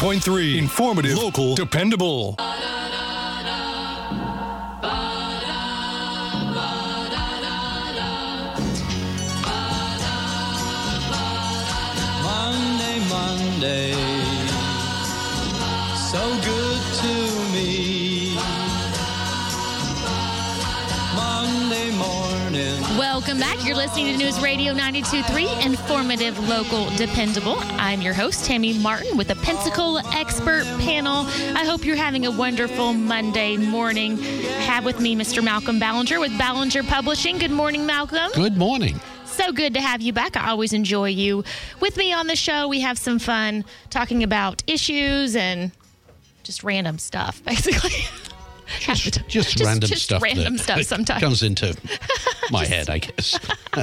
92.3. Informative, local, dependable. Monday, so good to me. Monday morning. Welcome back. You're listening to News Radio 92.3, informative, local, dependable. I'm your host, Tammy Martin, with a Pensacola expert panel. I hope you're having a wonderful Monday morning. I have with me Mr. Malcolm Ballinger with Ballinger Publishing. Good morning, Malcolm. Good morning. So good to have you back. I always enjoy you. With me on the show, we have some fun talking about issues and just random stuff, basically. Just random stuff. Random stuff sometimes. Comes into my head, I guess.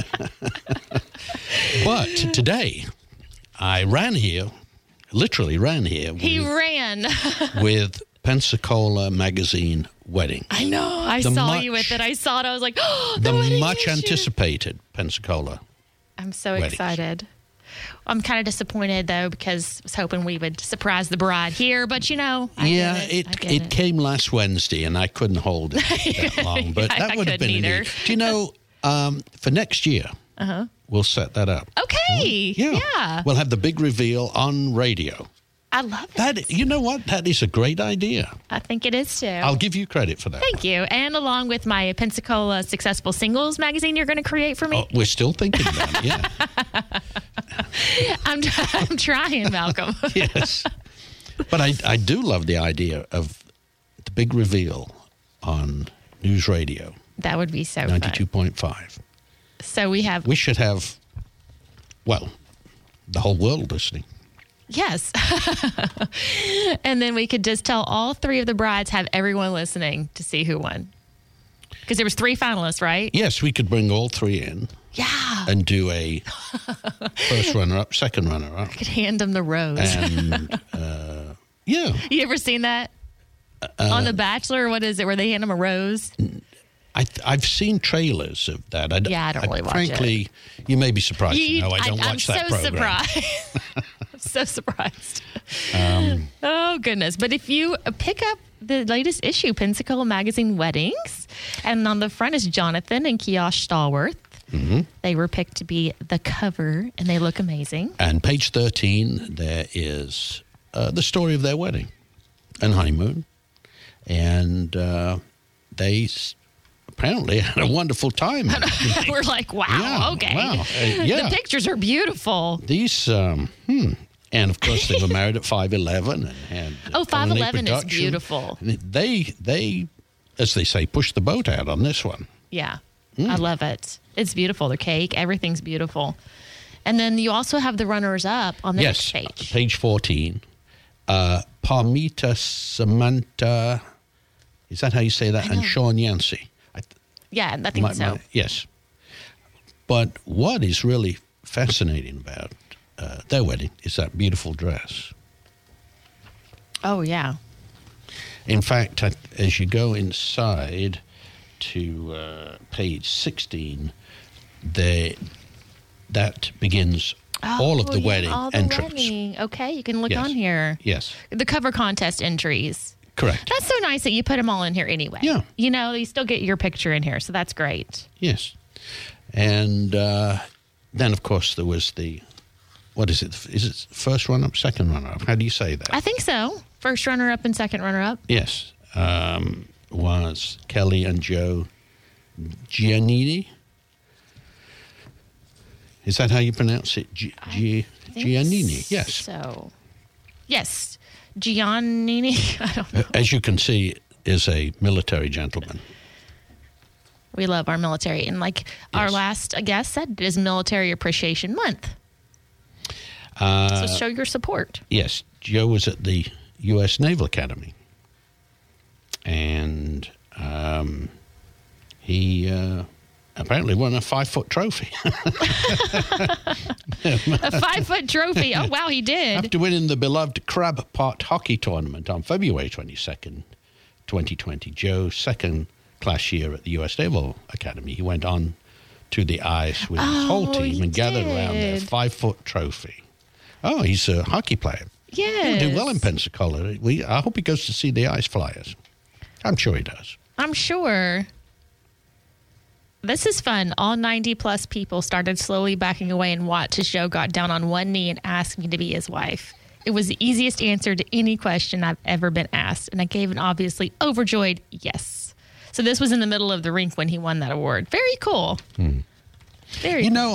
But today, I literally ran here. He ran. With Pensacola Magazine Wedding. I know. I saw you with it. I saw it. I was like, oh, the much anticipated Pensacola. I'm so weddings. excited. I'm kind of disappointed, though, because I was hoping we would surprise the bride here. But, you know, it came last Wednesday, and I couldn't hold it that long. But that would have been either. Do you know, for next year, we'll set that up. Okay. Yeah. We'll have the big reveal on radio. I love it. You know what? That is a great idea. I think it is, too. I'll give you credit for that. Thank you. And along with my Pensacola Successful Singles magazine you're going to create for me. Oh, we're still thinking about it, yeah. I'm trying, Malcolm. Yes. But I do love the idea of the big reveal on News Radio. That would be so fun. 92.5. So we should have, the whole world listening. Yes. And then we could just tell all three of the brides, have everyone listening to see who won. Because there was 3 finalists, right? Yes, we could bring all 3 in. Yeah. And do a first runner-up, second runner-up. I could hand them the rose. And, yeah. You ever seen that? On The Bachelor, what is it, where they hand them a rose? I've seen trailers of that. I don't really watch frankly, it. You may be surprised to know I don't watch that program. I'm so surprised. Oh, goodness. But if you pick up the latest issue, Pensacola Magazine Weddings, and on the front is Jonathan and Kiosh Stallworth. Mm-hmm. They were picked to be the cover, and they look amazing. And page 13, there is the story of their wedding and honeymoon. And they apparently had a wonderful time. We're like, wow, okay. Wow. The pictures are beautiful. These, and of course they were married at 5'11" and had 5'11" is beautiful. They, as they say, pushed the boat out on this one. Yeah, I love it. It's beautiful. The cake, everything's beautiful. And then you also have the runners-up on the next page. Page 14. Parmita Samantha, is that how you say that? And Sean Yancey. Yeah, I think so. Yes. But what is really fascinating about their wedding is that beautiful dress. Oh, yeah. In fact, as you go inside to page 16, that begins all of the wedding entrance. Okay, you can look on here. Yes. The cover contest entries. Correct. That's so nice that you put them all in here anyway. Yeah. You know, you still get your picture in here, so that's great. Yes. And then, of course, there was what is it? Is it first runner-up, second runner-up? How do you say that? I think so. First runner-up and second runner-up. Yes. Was Kelly and Joe Giannini. Is that how you pronounce it? Giannini, yes. So, yes. Giannini. I don't know. As you can see, is a military gentleman. We love our military. And our last guest said, it is Military Appreciation Month. So show your support. Yes. Joe was at the U.S. Naval Academy. And he apparently won a 5-foot trophy. A 5-foot trophy. Oh, wow, he did. After winning the beloved Crab Pot Hockey Tournament on February 22nd, 2020, Joe's second-class year at the U.S. Naval Academy, he went on to the ice with his whole team and gathered around their 5-foot trophy. Oh, he's a hockey player. Yes. He'll do well in Pensacola. I hope he goes to see the Ice Flyers. I'm sure he does. I'm sure. This is fun. All 90-plus people started slowly backing away and watched as Joe got down on one knee and asked me to be his wife. It was the easiest answer to any question I've ever been asked, and I gave an obviously overjoyed yes. So this was in the middle of the rink when he won that award. Very cool. Very cool.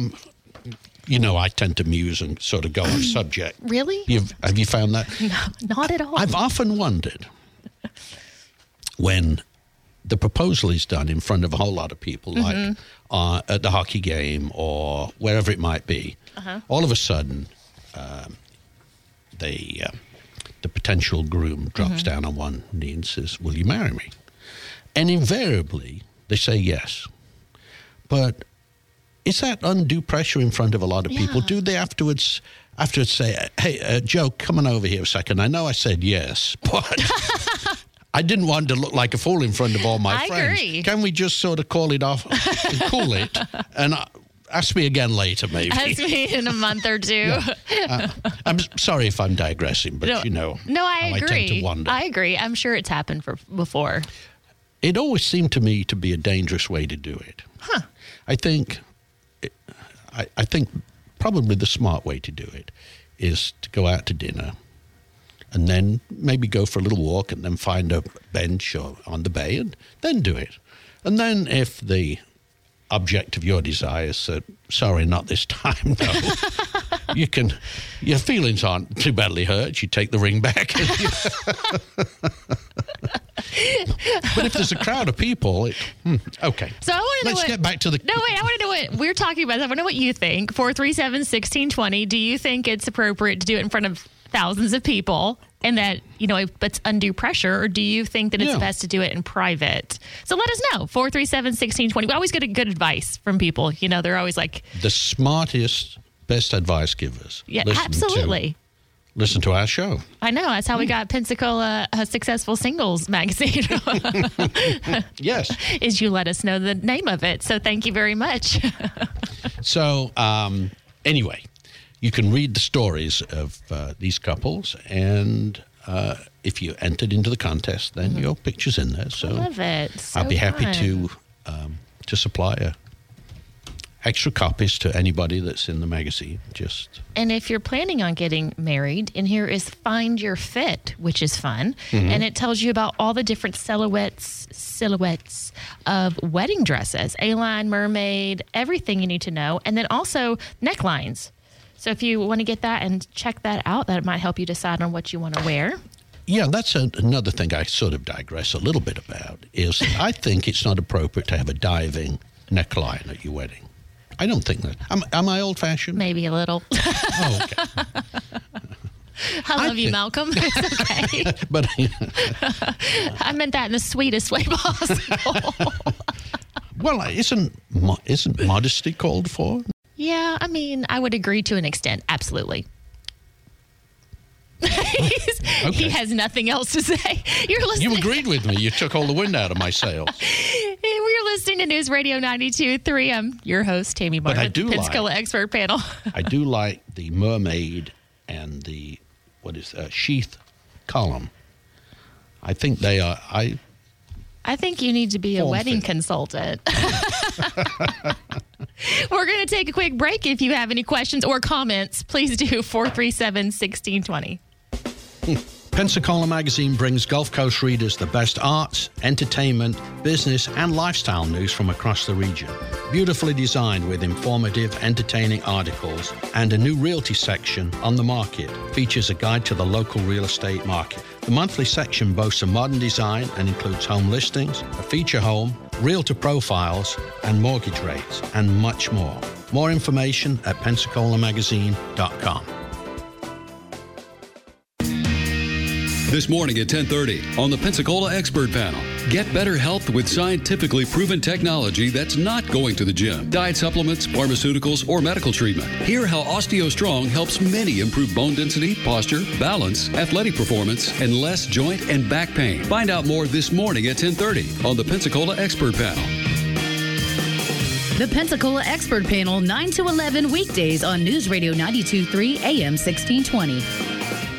I tend to muse and sort of go off subject. Really? Have you found that? No, not at all. I've often wondered when the proposal is done in front of a whole lot of people, like at the hockey game or wherever it might be, all of a sudden the potential groom drops down on one knee and says, "Will you marry me?" And invariably they say yes. But is that undue pressure in front of a lot of people? Do they afterwards say, "Hey, Joe, come on over here a second. I know I said yes, but I didn't want to look like a fool in front of all my friends. Agree. Can we just sort of call it off and cool it? And ask me again later, maybe." Ask me in a month or two. I'm sorry if I'm digressing, but No, I agree. I tend to wonder. I agree. I'm sure it's happened before. It always seemed to me to be a dangerous way to do it. I think probably the smart way to do it is to go out to dinner and then maybe go for a little walk and then find a bench or on the bay and then do it. And then if the object of your desire said, "Sorry, not this time," no, your feelings aren't too badly hurt. You take the ring back. But if there's a crowd of people, okay. So I want to know Let's get back to the... No, wait, I want to know what we're talking about. I want to know what you think. 437-1620. Do you think it's appropriate to do it in front of thousands of people and that, it's undue pressure, or do you think that it's best to do it in private? So let us know. 437-1620. We always get good advice from people. They're always like... The smartest, best advice givers. Yeah, absolutely. Listen to our show. I know. That's how we got Pensacola Successful Singles magazine. Yes. Is you let us know the name of it. So thank you very much. So anyway, you can read the stories of these couples, and if you entered into the contest, then your picture's in there. So I love it. So I'd be happy fun. to supply extra copies to anybody that's in the magazine. And if you're planning on getting married, in here is Find Your Fit, which is fun. And it tells you about all the different silhouettes of wedding dresses, A-line, mermaid, everything you need to know. And then also necklines. So if you want to get that and check that out, that might help you decide on what you want to wear. Yeah, that's another thing I sort of digress a little bit about, is I think it's not appropriate to have a diving neckline at your wedding. I don't think that. Am I old-fashioned? Maybe a little. Oh, okay. I love you, Malcolm. It's okay. But I meant that in the sweetest way possible. well, isn't modesty called for? Yeah, I would agree to an extent. Absolutely. He has nothing else to say. You're listening. You agreed with me. You took all the wind out of my sails. We're listening to News Radio 92.3. I'm your host, Tammy Martin, with the Pensacola Expert Panel. I do like the mermaid and the sheath column. I think they are. I think you need to be a wedding consultant. We're going to take a quick break. If you have any questions or comments, please do 437-1620. Pensacola Magazine brings Gulf Coast readers the best arts, entertainment, business, and lifestyle news from across the region. Beautifully designed with informative, entertaining articles and a new realty section on the market. Features a guide to the local real estate market. The monthly section boasts a modern design and includes home listings, a feature home, realtor profiles, and mortgage rates, and much more. More information at PensacolaMagazine.com. This morning at 10:30 on the Pensacola Expert Panel. Get better health with scientifically proven technology that's not going to the gym. Diet supplements, pharmaceuticals, or medical treatment. Hear how OsteoStrong helps many improve bone density, posture, balance, athletic performance, and less joint and back pain. Find out more this morning at 10:30 on the Pensacola Expert Panel. The Pensacola Expert Panel, 9 to 11 weekdays on News Radio 92.3 AM 1620.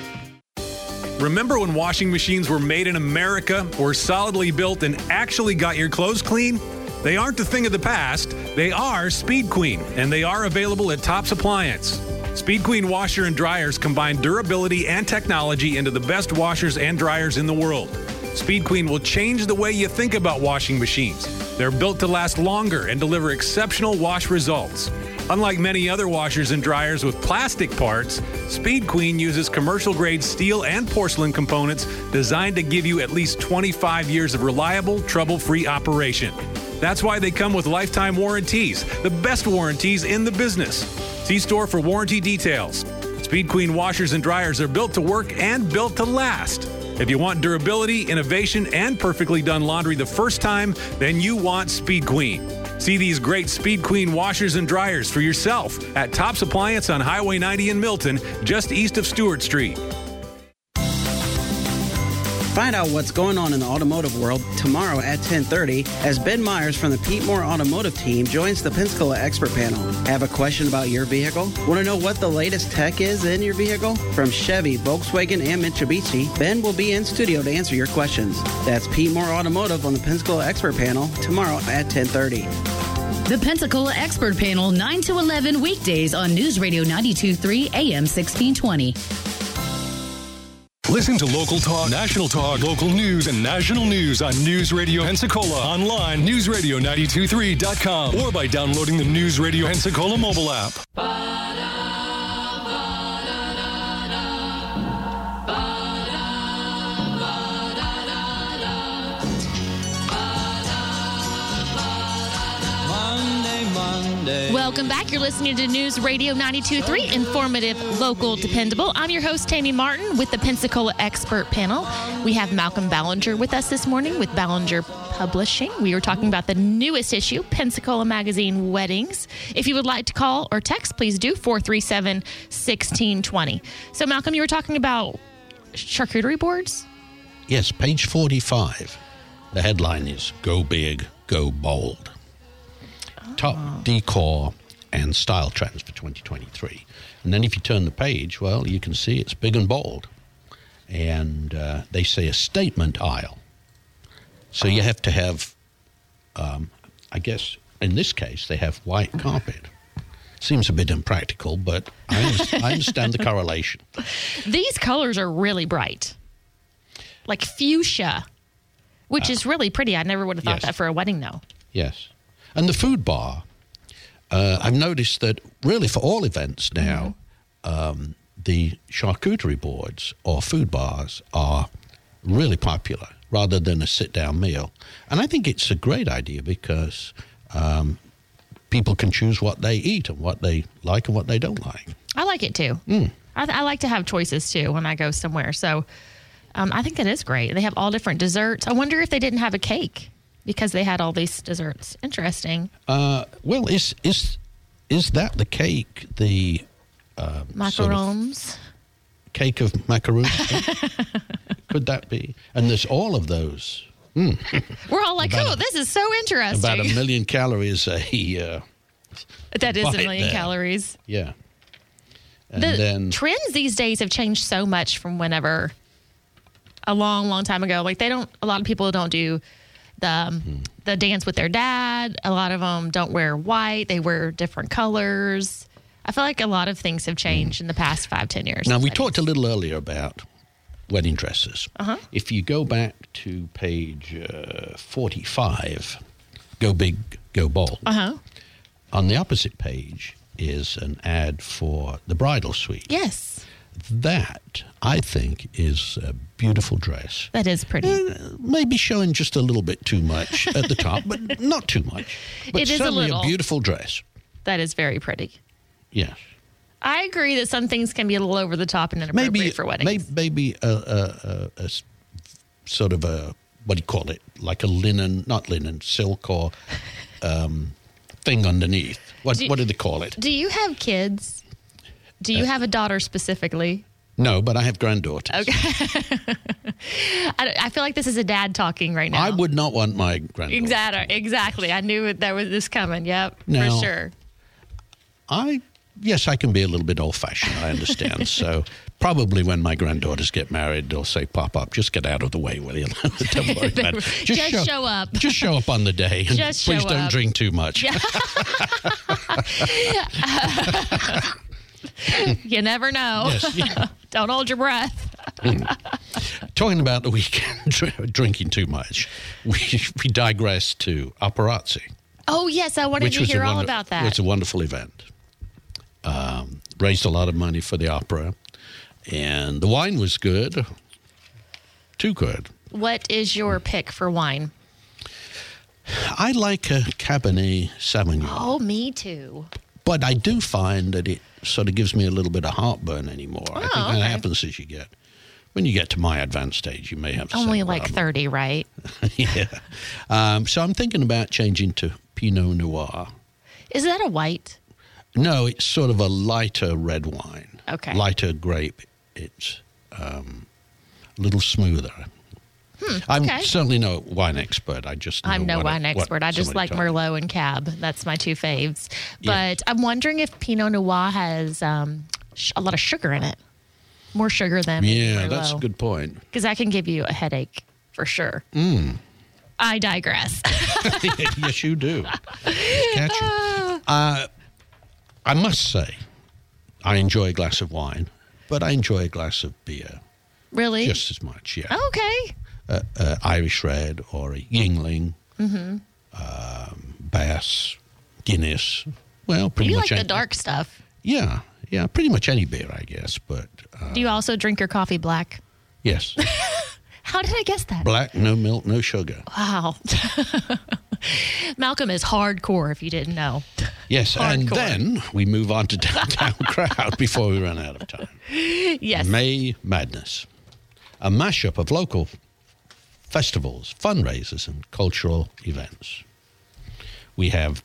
Remember when washing machines were made in America, were solidly built, and actually got your clothes clean? They aren't a thing of the past. They are Speed Queen, and they are available at Tops Appliance. Speed Queen washer and dryers combine durability and technology into the best washers and dryers in the world. Speed Queen will change the way you think about washing machines. They're built to last longer and deliver exceptional wash results. Unlike many other washers and dryers with plastic parts, Speed Queen uses commercial-grade steel and porcelain components designed to give you at least 25 years of reliable, trouble-free operation. That's why they come with lifetime warranties, the best warranties in the business. See store for warranty details. Speed Queen washers and dryers are built to work and built to last. If you want durability, innovation, and perfectly done laundry the first time, then you want Speed Queen. See these great Speed Queen washers and dryers for yourself at Tops Appliance on Highway 90 in Milton, just east of Stewart Street. Find out what's going on in the automotive world tomorrow at 10:30 as Ben Myers from the Pete Moore Automotive Team joins the Pensacola Expert Panel. Have a question about your vehicle? Want to know what the latest tech is in your vehicle? From Chevy, Volkswagen, and Mitsubishi, Ben will be in studio to answer your questions. That's Pete Moore Automotive on the Pensacola Expert Panel tomorrow at 10:30. The Pensacola Expert Panel, 9 to 11 weekdays on News Radio 92.3 AM 1620. Listen to local talk, national talk, local news, and national news on News Radio Pensacola. Online, newsradio923.com, or by downloading the News Radio Pensacola mobile app. Welcome back. You're listening to News Radio 92.3, informative, local, dependable. I'm your host, Tammy Martin, with the Pensacola Expert Panel. We have Malcolm Ballinger with us this morning with Ballinger Publishing. We were talking about the newest issue, Pensacola Magazine Weddings. If you would like to call or text, please do 437-1620. So, Malcolm, you were talking about charcuterie boards? Yes, page 45. The headline is Go Big, Go Bold. Top decor and style trends for 2023. And then if you turn the page, well, you can see it's big and bold. And they say a statement aisle. So you have to have, I guess, in this case, they have white carpet. Seems a bit impractical, but I understand the correlation. These colors are really bright. Like fuchsia, which is really pretty. I never would have thought that for a wedding, though. Yes. And the food bar, I've noticed that really for all events now, the charcuterie boards or food bars are really popular rather than a sit-down meal. And I think it's a great idea because people can choose what they eat and what they like and what they don't like. I like it, too. I like to have choices, too, when I go somewhere. So I think that is great. They have all different desserts. I wonder if they didn't have a cake. Because they had all these desserts. Interesting. Well, is that the cake? The macarons? Sort of cake of macaroons? Could that be? And there's all of those. We're all like, this is so interesting. About 1 million calories that is 1 million calories. Yeah. And the trends these days have changed so much from whenever a long, long time ago. Like a lot of people don't do the dance with their dad. A lot of them don't wear white. They wear different colors. I feel like a lot of things have changed in the past 5-10 years. Now, we talked a little earlier about wedding dresses. If you go back to page 45, Go Big, Go Bold. On the opposite page is an ad for the bridal suite. Yes. That, I think, is a beautiful dress. That is pretty. Maybe showing just a little bit too much at the top, but not too much. But it is certainly a beautiful dress. That is very pretty. Yes. I agree that some things can be a little over the top and inappropriate for weddings. Maybe a sort of a, what do you call it? Like a silk or thing underneath. What do they call it? Do you have kids? Do you have a daughter specifically? No, but I have granddaughters. Okay. I feel like this is a dad talking right now. I would not want my granddaughter. Exactly. I knew that was this coming. Yep, now, for sure. Yes, I can be a little bit old-fashioned, I understand. So Probably when my granddaughters get married, they'll say, "Pop up, just get out of the way, will you?" Don't worry about it. Just show up. Just show up on the day. And Just please show don't up. drink too much. You never know. Yes, yeah. Don't hold your breath. Talking about the weekend, drinking too much, we digress to Operazi. Oh, yes. I wanted to hear all about that. It's a wonderful event. Raised a lot of money for the opera. And the wine was good. Too good. What is your pick for wine? I like a Cabernet Sauvignon. Oh, me too. But I do find that it sort of gives me a little bit of heartburn anymore. I think that happens as you get. When you get to my advanced stage, you may have the Only same like problem. 30, right? Yeah. So I'm thinking about changing to Pinot Noir. Is that a white? No, it's sort of a lighter red wine. Okay. Lighter grape. It's a little smoother. I'm okay. certainly no wine expert. I just know I'm no wine expert. I just somebody like told me. Merlot and Cab. That's my two faves. Yeah. But I'm wondering if Pinot Noir has a lot of sugar in it. More sugar than Yeah, Merlot. that's a good point. Because that can give you a headache for sure. I digress. Yes, you do. Catch you. I must say, I enjoy a glass of wine, but I enjoy a glass of beer Really? just as much. Yeah. Okay. Irish Red or a Yingling, Bass, Guinness. Well, pretty You much like the dark stuff. Yeah, pretty much any beer, I guess. But Do you also drink your coffee black? yes, How did I guess that? black, no milk, no sugar. Wow. Malcolm is hardcore, if you didn't know. Yes, and Hardcore. then we move on to Downtown Crowd before we run out of time. Yes. May Madness, a mashup of local festivals, fundraisers, and cultural events. We have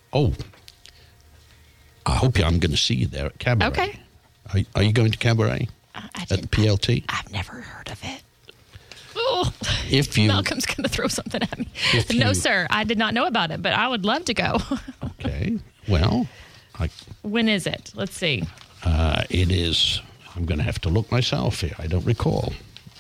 I hope I'm going to see you there at Cabaret. Okay. Are you going to Cabaret at the PLT? I've never heard of it. Oh, If you Malcolm's going to throw something at me. If No, you- sir. I did not know about it, but I would love to go. okay, well, When is it? Let's see. it is. I'm going to have to look myself here. I don't recall.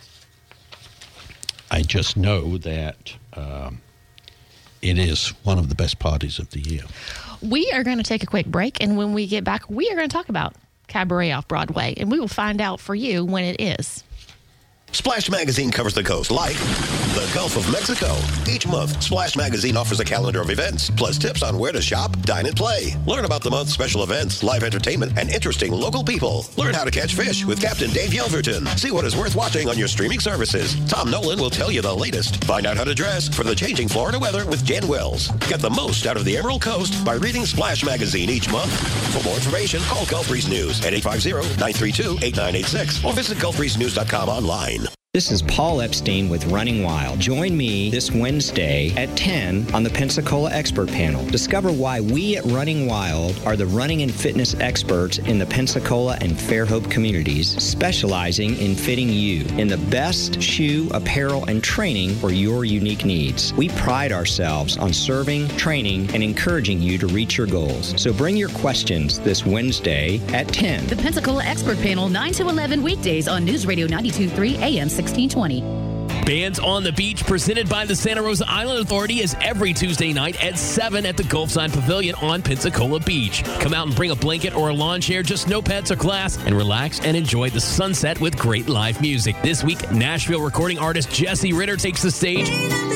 I just know that it is one of the best parties of the year. We are going to take a quick break, and when we get back, we are going to talk about Cabaret off Broadway, and we will find out for you when it is. Splash Magazine covers the coast like the Gulf of Mexico. Each month, Splash Magazine offers a calendar of events, plus tips on where to shop, dine, and play. Learn about the month's special events, live entertainment, and interesting local people. Learn how to catch fish with Captain Dave Yelverton. See what is worth watching on your streaming services. Tom Nolan will tell you the latest. Find out how to dress for the changing Florida weather with Jan Wells. Get the most out of the Emerald Coast by reading Splash Magazine each month. For more information, call Gulf Breeze News at 850-932-8986 or visit gulfbreezenews.com online. This is Paul Epstein with Running Wild. Join me this Wednesday at 10 on the Pensacola Expert Panel. Discover why we at Running Wild are the running and fitness experts in the Pensacola and Fairhope communities, specializing in fitting you in the best shoe, apparel, and training for your unique needs. We pride ourselves on serving, training, and encouraging you to reach your goals. So bring your questions this Wednesday at 10. The Pensacola Expert Panel, 9 to 11 weekdays on News Radio 92.3 AM 1620. Bands on the Beach, presented by the Santa Rosa Island Authority, is every Tuesday night at 7 at the Gulfside Pavilion on Pensacola Beach. Come out and bring a blanket or a lawn chair, just no pets or glass, and relax and enjoy the sunset with great live music. This week, Nashville recording artist Jesse Ritter takes the stage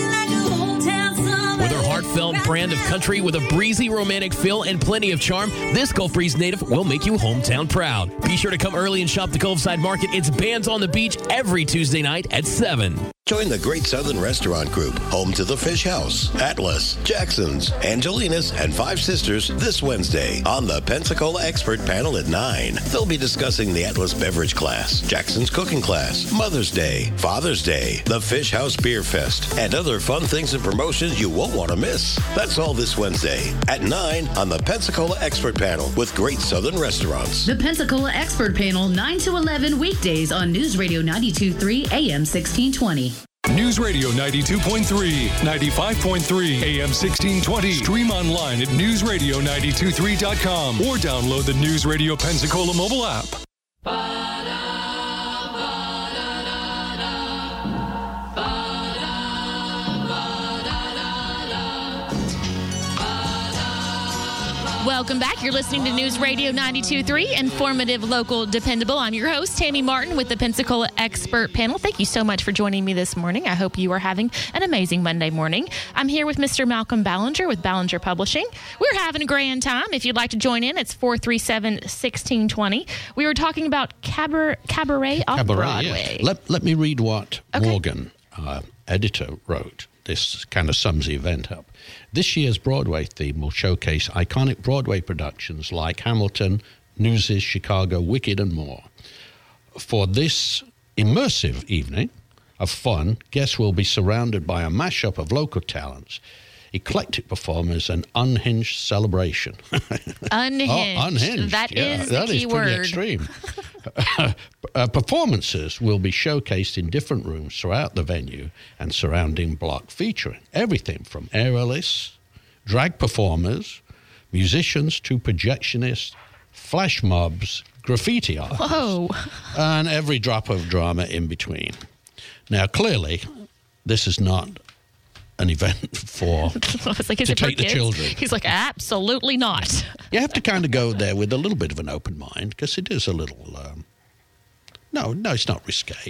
with her heartfelt brand of country with a breezy, romantic feel and plenty of charm. This Gulf Breeze native will make you hometown proud. Be sure to come early and shop the Gulfside Market. It's Bands on the Beach every Tuesday night at 7. Join the Great Southern Restaurant Group, home to the Fish House, Atlas, Jackson's, Angelina's, and Five Sisters this Wednesday on the Pensacola Expert Panel at 9. They'll be discussing the Atlas Beverage Class, Jackson's Cooking Class, Mother's Day, Father's Day, the Fish House Beer Fest, and other fun things and promotions you won't want to miss. That's all this Wednesday at 9 on the Pensacola Expert Panel with Great Southern Restaurants. The Pensacola Expert Panel, 9 to 11 weekdays on News Radio 92.3 AM 1620. News Radio 92.3, 95.3, AM 1620. Stream online at newsradio923.com or download the News Radio Pensacola mobile app. Welcome back. You're listening to News Radio 92.3, informative, local, dependable. I'm your host, Tammy Martin, with the Pensacola Expert Panel. Thank you so much for joining me this morning. I hope you are having an amazing Monday morning. I'm here with Mr. Malcolm Ballinger with Ballinger Publishing. We're having a grand time. If you'd like to join in, it's 437-1620. We were talking about Cabaret off Broadway. Yeah. Let me read what Morgan, editor, wrote. This kind of sums the event up. This year's Broadway theme will showcase iconic Broadway productions like Hamilton, Newsies, Chicago, Wicked, and more. For this immersive evening of fun, guests will be surrounded by a mashup of local talents, eclectic performers, and unhinged celebration. Unhinged. Unhinged. That is the key word. Pretty extreme. Performances will be showcased in different rooms throughout the venue and surrounding block, featuring everything from aerialists, drag performers, musicians to projectionists, flash mobs, graffiti artists, and every drop of drama in between. Now, clearly, this is not an event for to take the children. He's like, absolutely not. You have to kind of go there with a little bit of an open mind, because it is a little. No, it's not risque.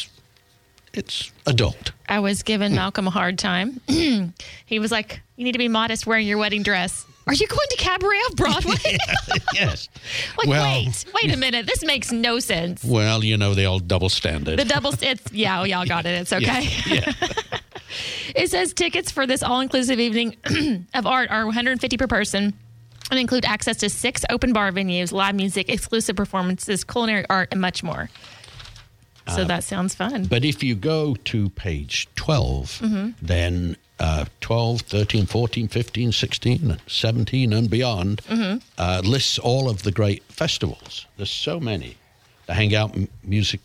It's adult. I was giving Malcolm a hard time. He was like, "You need to be modest wearing your wedding dress." Are you going to Cabaret off Broadway? Yes. Wait a minute. This makes no sense. Well, you know the old double standard. Y'all got it. It's okay. Yeah. It says tickets for this all-inclusive evening of art are $150 per person and include access to 6 open bar venues, live music, exclusive performances, culinary art, and much more. So that sounds fun. But if you go to page 12, then 12, 13, 14, 15, 16, 17, and beyond lists all of the great festivals. There's so many. The Hangout Music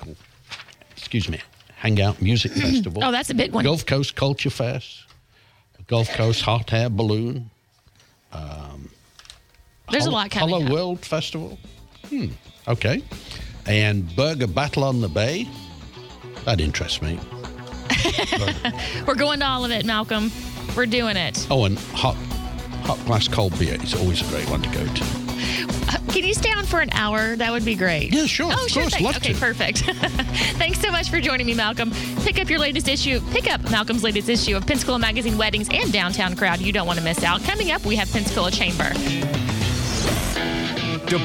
Festival. Oh, that's a big one. Gulf Coast Culture Fest, Gulf Coast Hot Air Balloon. There's a lot coming Hollow up. World Festival. Okay. And Burger Battle on the Bay. That interests me. We're going to all of it, Malcolm. We're doing it. Oh, and hot glass cold beer is always a great one to go to. Can you stay on for an hour? That would be great. Yeah, sure. Oh, sure thing. Okay, perfect. Thanks so much for joining me, Malcolm. Pick up Malcolm's latest issue of Pensacola Magazine Weddings and Downtown Crowd. You don't want to miss out. Coming up, we have Pensacola Chamber.